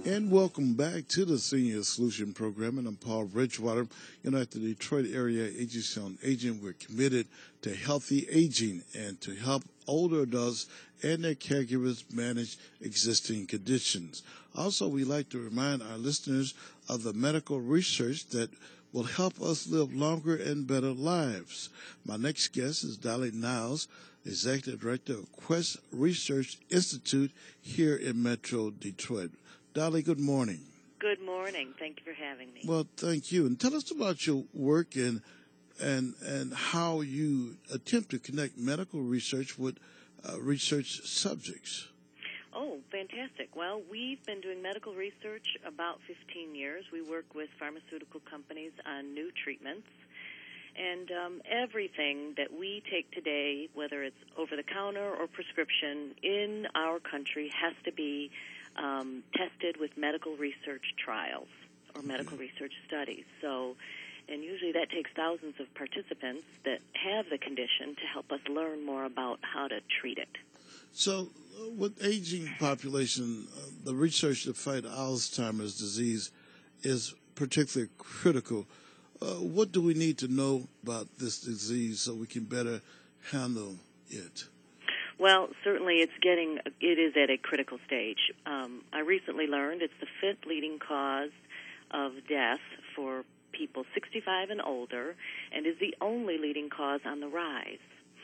And welcome back to the Senior Solution Program. And I'm Paul Bridgewater. At the Detroit Area Agency on Aging, we're committed to healthy aging and to help older adults and their caregivers manage existing conditions. Also, we like to remind our listeners of the medical research that will help us live longer and better lives. My next guest is Dolly Niles, Executive Director of Quest Research Institute here in Metro Detroit. Dolly, good morning. Good morning. Thank you for having me. Well, thank you. And tell us about your work and how you attempt to connect medical research with research subjects. Oh, fantastic. Well, we've been doing medical research about 15 years. We work with pharmaceutical companies on new treatments. And everything that we take today, whether it's over-the-counter or prescription, in our country has to be tested with medical research trials or medical research studies. So, and usually that takes thousands of participants that have the condition to help us learn more about how to treat it. So, with aging population, the research to fight Alzheimer's disease is particularly critical. What do we need to know about this disease so we can better handle it? Well, certainly it is at a critical stage. I recently learned it's the fifth leading cause of death for people 65 and older and is the only leading cause on the rise.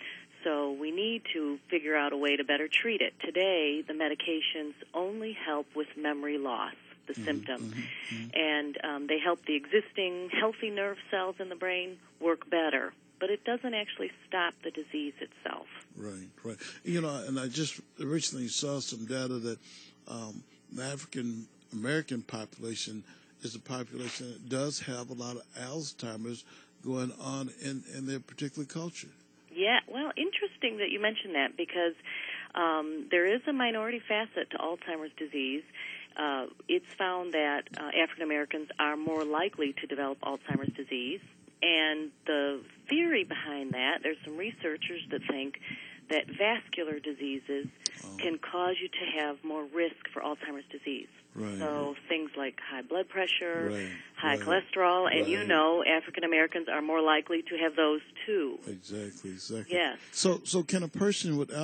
So we need to figure out a way to better treat it. Today, the medications only help with memory loss, the symptom, and they help the existing healthy nerve cells in the brain work better. But it doesn't actually stop the disease itself. Right. And I just recently saw some data that the African American population is a population that does have a lot of Alzheimer's going on in their particular culture. Yeah, well, interesting that you mentioned that because there is a minority facet to Alzheimer's disease. It's found that African Americans are more likely to develop Alzheimer's disease. And the theory behind that, there's some researchers that think that vascular diseases can cause you to have more risk for Alzheimer's disease. Right. So things like high blood pressure, high Right. cholesterol, and African Americans are more likely to have those too. Exactly. Yes. So can a person with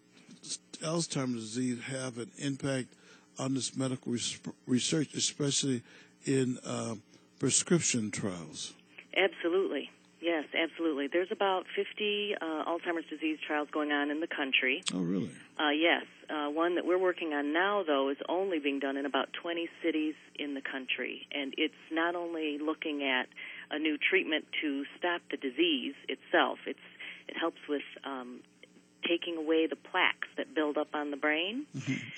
Alzheimer's disease have an impact on this medical research, especially in prescription trials? Absolutely. Yes, absolutely. There's about 50 Alzheimer's disease trials going on in the country. Oh, really? Yes. One that we're working on now, though, is only being done in about 20 cities in the country. And it's not only looking at a new treatment to stop the disease itself. It helps with taking away the plaques that build up on the brain.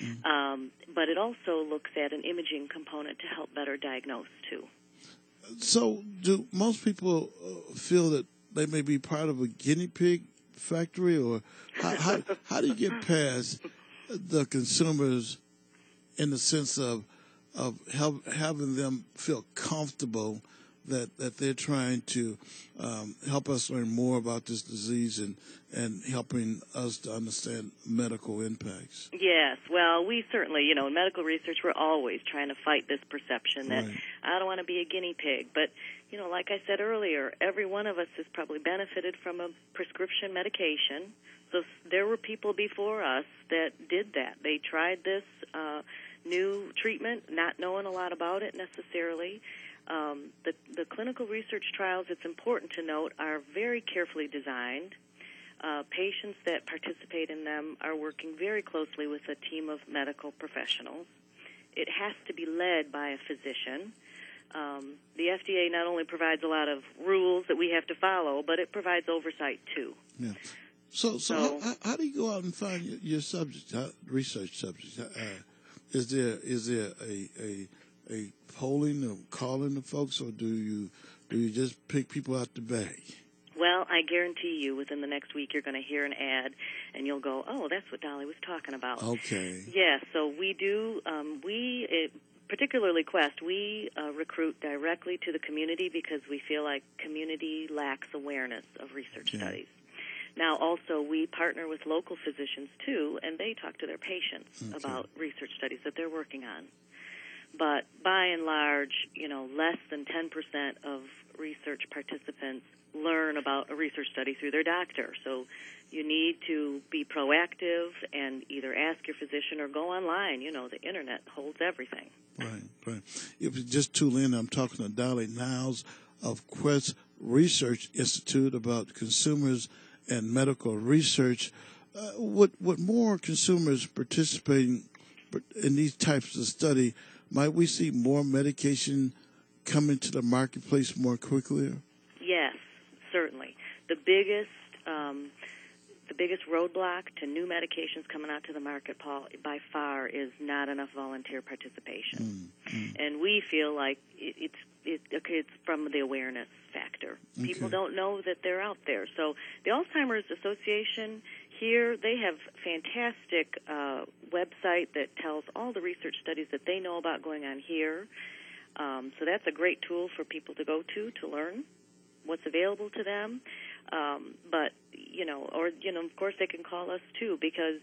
But it also looks at an imaging component to help better diagnose, too. So do most people feel that they may be part of a guinea pig factory, or how do you get past the consumers in the sense of having them feel comfortable that they're trying to help us learn more about this disease and helping us to understand medical impacts? Yes, well, we certainly, in medical research, we're always trying to fight this perception that I don't want to be a guinea pig. But, like I said earlier, every one of us has probably benefited from a prescription medication. So there were people before us that did that. They tried this new treatment, not knowing a lot about it necessarily. The clinical research trials, it's important to note, are very carefully designed. Patients that participate in them are working very closely with a team of medical professionals. It has to be led by a physician. The FDA not only provides a lot of rules that we have to follow, but it provides oversight too. Yeah. So how do you go out and find your subjects, research subjects? Is there a polling or calling the folks, or do you just pick people out the bag? Well, I guarantee you within the next week you're going to hear an ad, and you'll go, oh, that's what Dolly was talking about. Okay. Yeah, so we do, particularly Quest, we recruit directly to the community because we feel like community lacks awareness of research studies. Now, also, we partner with local physicians, too, and they talk to their patients about research studies that they're working on. But by and large, less than 10% of research participants learn about a research study through their doctor. So you need to be proactive and either ask your physician or go online. The internet holds everything. Right. If you just tune in, I'm talking to Dolly Niles of Quest Research Institute about consumers and medical research. With more consumers participating in these types of study, might we see more medication come into the marketplace more quickly? Yes, certainly. The biggest roadblock to new medications coming out to the market, Paul, by far, is not enough volunteer participation. And we feel like it's from the awareness factor. Okay. People don't know that they're out there. So the Alzheimer's Association here, they have fantastic website that tells all the research studies that they know about going on here. So that's a great tool for people to go to learn what's available to them. But, of course they can call us too, because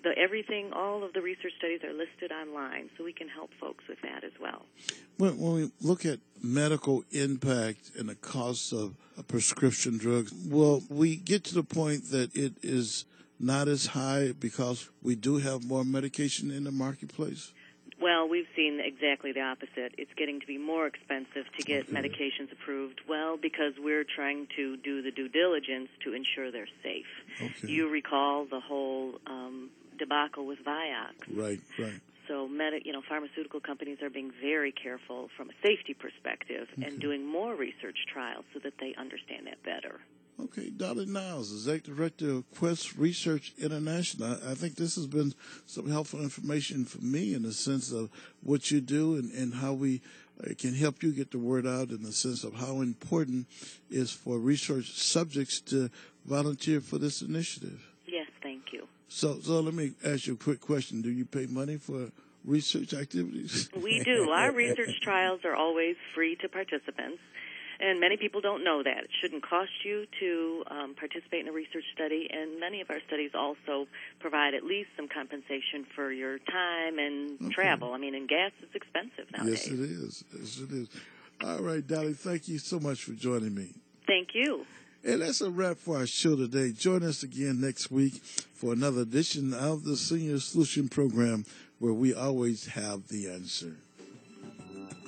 all of the research studies are listed online, so we can help folks with that as well. When we look at medical impact and the cost of prescription drugs, will we get to the point that it is not as high because we do have more medication in the marketplace? Well, we've seen exactly the opposite. It's getting to be more expensive to get medications approved, because we're trying to do the due diligence to ensure they're safe. Okay. You recall the whole debacle with Vioxx. Right. So, pharmaceutical companies are being very careful from a safety perspective and doing more research trials so that they understand that better. Okay, Dolly Niles, Executive Director of Quest Research International. I think this has been some helpful information for me in the sense of what you do and how we can help you get the word out in the sense of how important it is for research subjects to volunteer for this initiative. Yes, thank you. So let me ask you a quick question. Do you pay money for research activities? We do. Our research trials are always free to participants. And many people don't know that. It shouldn't cost you to participate in a research study, and many of our studies also provide at least some compensation for your time and travel. And gas is expensive nowadays. Yes, it is. All right, Dolly, thank you so much for joining me. Thank you. And that's a wrap for our show today. Join us again next week for another edition of the Senior Solution Program, where we always have the answer.